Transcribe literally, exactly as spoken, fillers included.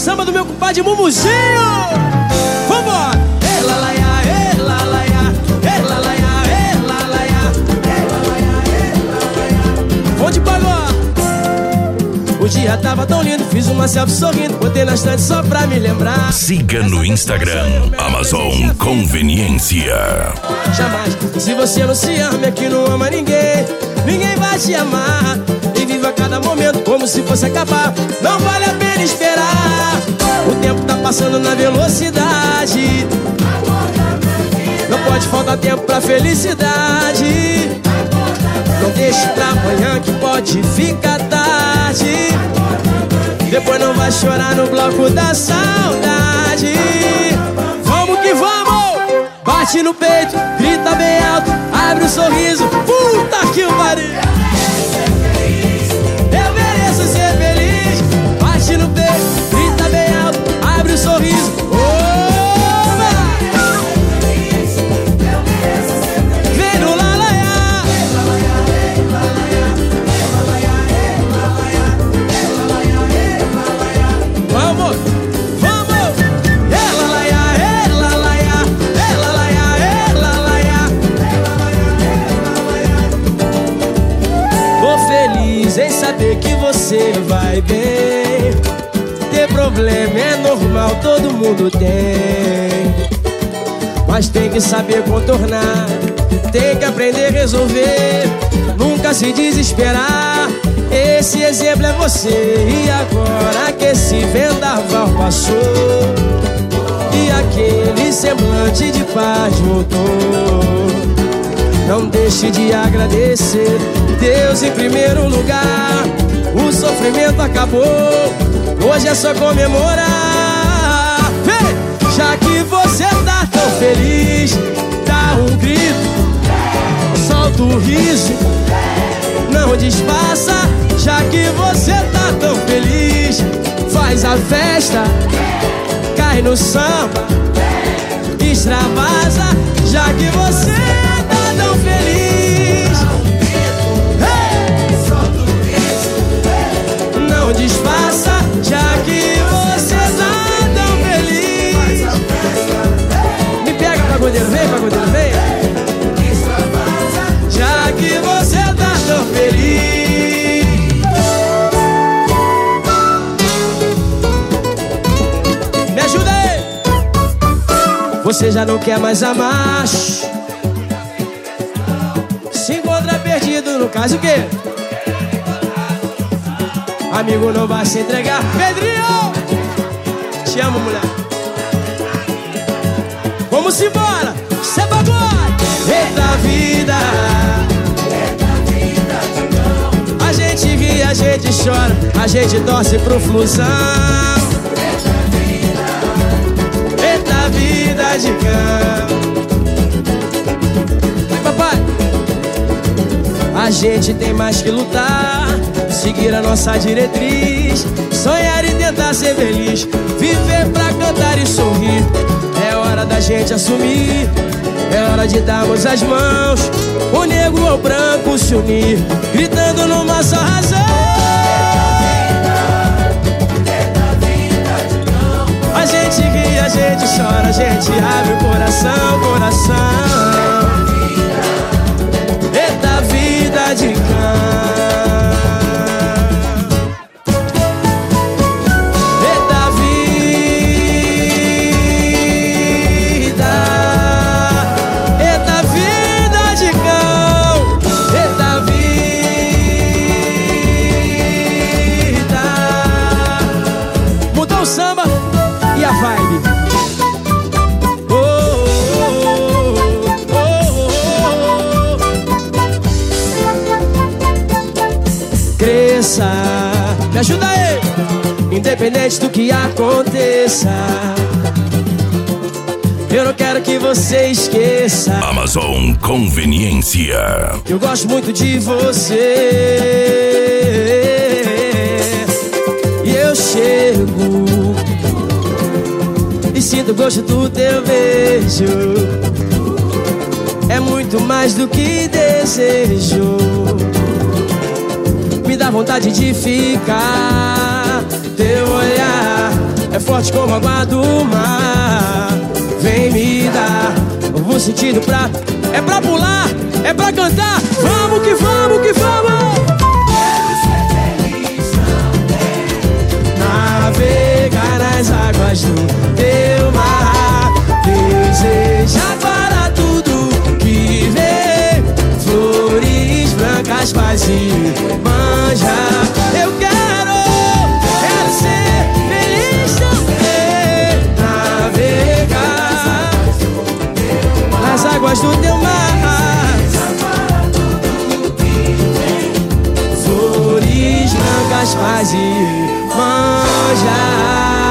samba do meu compadre Mumuzinho. Vambora! Ela laia, ela laia, ela laia, ela laia, ela laia, ela laia. Vão de pagode. O dia tava tão lindo, fiz uma selfie sorrindo, botei na estante só pra me lembrar. Siga no Instagram, Amazon Conveniência. Jamais, se você não se ama, é que não ama ninguém. Ninguém vai te amar. E viva cada momento como se fosse acabar. Não vale a pena esperar. O tempo tá passando na velocidade. Não pode faltar tempo pra felicidade. Não deixe pra amanhã que pode ficar tarde. Depois não vai chorar no bloco da saudade. Vamos que vamos! Bate no peito, grita bem alto, abre um sorriso. Puta que pariu! Eu mereço ser feliz. Bate no peito, grita bem alto, abre um sorriso. Oba! Vem no lalaiá. Vamos, vamos. Ela laia, ela laia, ela laia, ela laia. Tô feliz em saber que você vai bem. Ter problema é normal, todo mundo tem. Mas tem que saber contornar, tem que aprender a resolver, nunca se desesperar. Esse exemplo é você. E agora que esse vendaval passou e aquele semblante de paz voltou, não deixe de agradecer Deus em primeiro lugar. O sofrimento acabou, hoje é só comemorar. Vem! Já que você tá tão feliz, dá um grito, solta o riso, não disfarça. Já que você tá tão feliz, faz a festa, cai no samba, extravasa. Já que você tá tão feliz, hey! Solta o riso, não disfarça. Já que você tá tão feliz, me pega, pagodeiro, vem, pagodeiro, vem. Já que você tá tão feliz, me ajuda aí. Você já não quer mais amar, se encontra perdido, no caso o quê? Amigo não vai se entregar. Pedrinho, te amo, mulher. Vamos embora, cê pagode. Eita vida, a gente ri, a gente chora, a gente torce pro flusão. Eita vida de cão. Papai, a gente tem mais que lutar, seguir a nossa diretriz, sonhar e tentar ser feliz, viver pra cantar e sorrir. É hora da gente assumir, é hora de darmos as mãos, o negro ao branco se unir, gritando numa só razão. A gente ri, a gente chora, a gente abre o coração, coração. Eita vida de cão. Samba e a vibe. Oh, oh, oh, oh, oh. Cresça, me ajuda aí. Independente do que aconteça, eu não quero que você esqueça. Amazon Conveniência. Eu gosto muito de você. E eu chego e sinto o gosto do teu beijo. É muito mais do que desejo. Me dá vontade de ficar. Teu olhar é forte como a água do mar. Vem me dar novo sentido pra... É pra pular, é pra cantar. Vamos que vamos, que vamos. Quero ser feliz também. Navegar nas águas do teu mar. Desejar para tudo que vê. Flores brancas, paz e manjar. Eu quero, quero ser feliz também. Navegar nas águas do teu mar. Flores brancas, paz e manjar.